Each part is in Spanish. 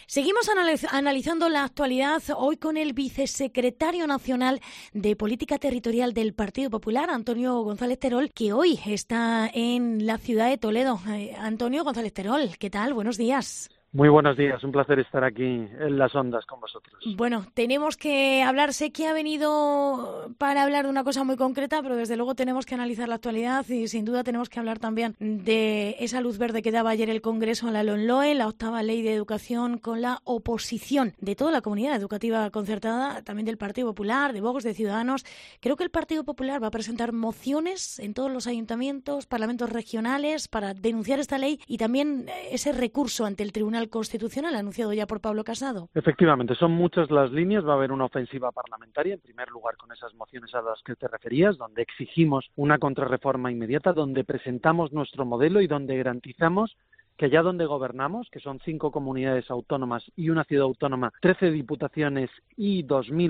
Seguimos analizando la actualidad hoy con el vicesecretario nacional de Política Territorial del Partido Popular, Antonio González Terol, que hoy está en la ciudad de Toledo. Antonio González Terol, ¿qué tal? Buenos días. Muy buenos días, un placer estar aquí en las ondas con vosotros. Bueno, tenemos que hablar, sé que ha venido para hablar de una cosa muy concreta, pero desde luego tenemos que analizar la actualidad y sin duda tenemos que hablar también de esa luz verde que daba ayer el Congreso a la LOMLOE, la octava ley de educación, con la oposición de toda la comunidad educativa concertada, también del Partido Popular, de Vox, de Ciudadanos. Creo que el Partido Popular va a presentar mociones en todos los ayuntamientos, parlamentos regionales para denunciar esta ley y también ese recurso ante el Tribunal Constitucional anunciado ya por Pablo Casado. Efectivamente, son muchas las líneas. Va a haber una ofensiva parlamentaria, en primer lugar con esas mociones a las que te referías, donde exigimos una contrarreforma inmediata, donde presentamos nuestro modelo y donde garantizamos que allá donde gobernamos, que son 5 comunidades autónomas y una ciudad autónoma, 13 diputaciones y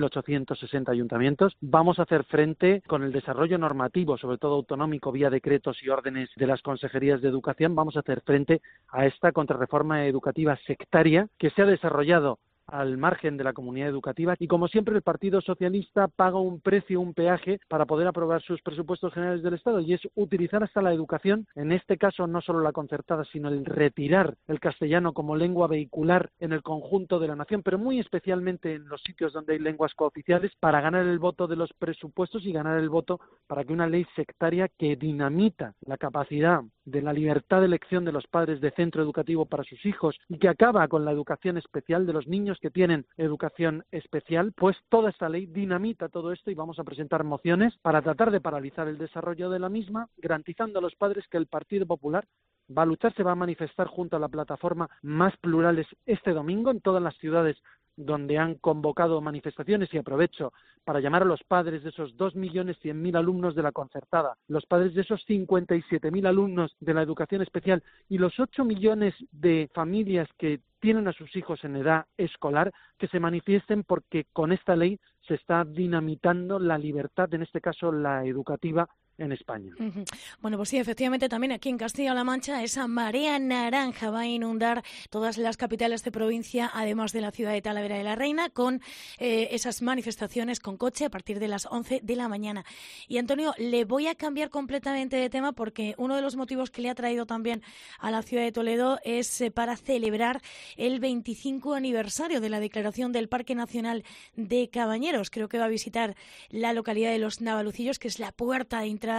2.860 ayuntamientos, vamos a hacer frente con el desarrollo normativo, sobre todo autonómico, vía decretos y órdenes de las consejerías de educación, vamos a hacer frente a esta contrarreforma educativa sectaria que se ha desarrollado al margen de la comunidad educativa y, como siempre, el Partido Socialista paga un precio, un peaje para poder aprobar sus presupuestos generales del Estado, y es utilizar hasta la educación, en este caso no solo la concertada, sino el retirar el castellano como lengua vehicular en el conjunto de la nación, pero muy especialmente en los sitios donde hay lenguas cooficiales, para ganar el voto de los presupuestos y ganar el voto para que una ley sectaria que dinamita la capacidad de la libertad de elección de los padres de centro educativo para sus hijos y que acaba con la educación especial de los niños que tienen educación especial, pues toda esta ley dinamita todo esto y vamos a presentar mociones para tratar de paralizar el desarrollo de la misma, garantizando a los padres que el Partido Popular va a luchar, se va a manifestar junto a la plataforma Más Plurales este domingo en todas las ciudades donde han convocado manifestaciones, y aprovecho para llamar a los padres de esos 2.100.000 alumnos de la concertada, los padres de esos 57.000 alumnos de la educación especial y los 8 millones de familias que tienen a sus hijos en edad escolar, que se manifiesten, porque con esta ley se está dinamitando la libertad, en este caso la educativa, en España. Bueno, pues sí, efectivamente también aquí en Castilla-La Mancha esa marea naranja va a inundar todas las capitales de provincia, además de la ciudad de Talavera de la Reina, con esas manifestaciones con coche a partir de las 11 de la mañana. Y Antonio, le voy a cambiar completamente de tema porque uno de los motivos que le ha traído también a la ciudad de Toledo es para celebrar el 25 aniversario de la declaración del Parque Nacional de Cabañeros. Creo que va a visitar la localidad de Los Navalucillos, que es la puerta de entrada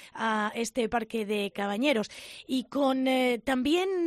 a este parque de Cabañeros, y con también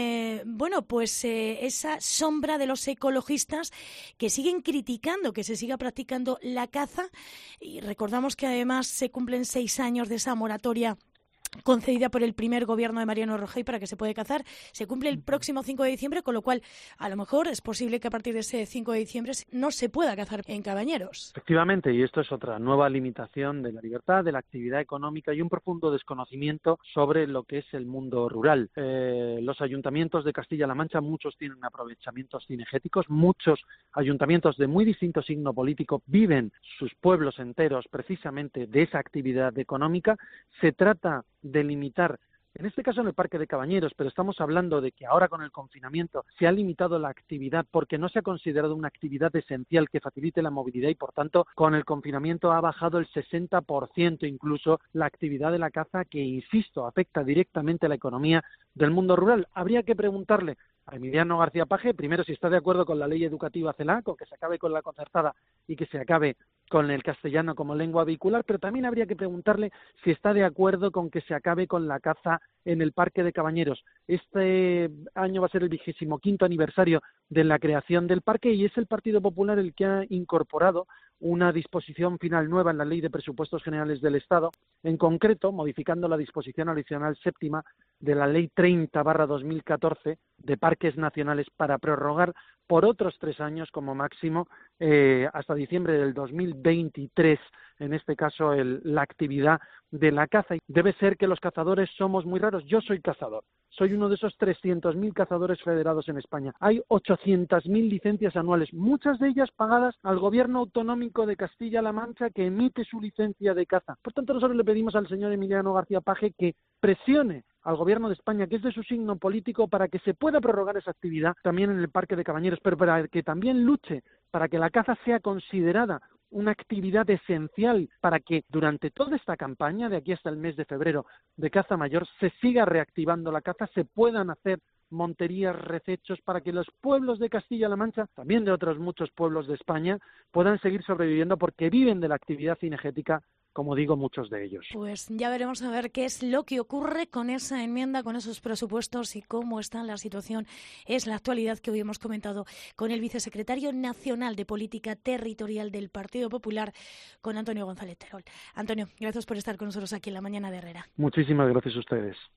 esa sombra de los ecologistas que siguen criticando que se siga practicando la caza, y recordamos que además se cumplen 6 años de esa moratoria concedida por el primer gobierno de Mariano Rajoy para que se pueda cazar. Se cumple el próximo 5 de diciembre, con lo cual a lo mejor es posible que a partir de ese 5 de diciembre no se pueda cazar en Cabañeros. Efectivamente, y esto es otra nueva limitación de la libertad, de la actividad económica y un profundo desconocimiento sobre lo que es el mundo rural. Los ayuntamientos de Castilla-La Mancha, muchos tienen aprovechamientos cinegéticos, muchos ayuntamientos de muy distinto signo político viven sus pueblos enteros precisamente de esa actividad económica. Se trata de limitar, en este caso en el Parque de Cabañeros, pero estamos hablando de que ahora con el confinamiento se ha limitado la actividad porque no se ha considerado una actividad esencial que facilite la movilidad, y por tanto con el confinamiento ha bajado el 60% incluso la actividad de la caza, que, insisto, afecta directamente a la economía del mundo rural. Habría que preguntarle a Emiliano García Paje, primero, si está de acuerdo con la ley educativa CELA, con que se acabe con la concertada y que se acabe con el castellano como lengua vehicular, pero también habría que preguntarle si está de acuerdo con que se acabe con la caza en el Parque de Cabañeros. Este año va a ser el 25º aniversario de la creación del parque, y es el Partido Popular el que ha incorporado una disposición final nueva en la Ley de Presupuestos Generales del Estado, en concreto modificando la disposición adicional séptima de la Ley 30/2014 de Parques Nacionales para prorrogar por otros 3 años como máximo, hasta diciembre del 2023, en este caso la actividad de la caza. Debe ser que los cazadores somos muy raros. Yo soy cazador, soy uno de esos 300.000 cazadores federados en España. Hay 800.000 licencias anuales, muchas de ellas pagadas al gobierno autonómico de Castilla-La Mancha, que emite su licencia de caza. Por tanto, nosotros le pedimos al señor Emiliano García Paje que presione al Gobierno de España, que es de su signo político, para que se pueda prorrogar esa actividad también en el Parque de Cabañeros, pero para que también luche para que la caza sea considerada una actividad esencial para que durante toda esta campaña, de aquí hasta el mes de febrero, de caza mayor, se siga reactivando la caza, se puedan hacer monterías, recechos, para que los pueblos de Castilla-La Mancha, también de otros muchos pueblos de España, puedan seguir sobreviviendo porque viven de la actividad cinegética, como digo, muchos de ellos. Pues ya veremos a ver qué es lo que ocurre con esa enmienda, con esos presupuestos y cómo está la situación. Es la actualidad que hoy hemos comentado con el vicesecretario nacional de Política Territorial del Partido Popular, con Antonio González Terol. Antonio, gracias por estar con nosotros aquí en La Mañana de Herrera. Muchísimas gracias a ustedes.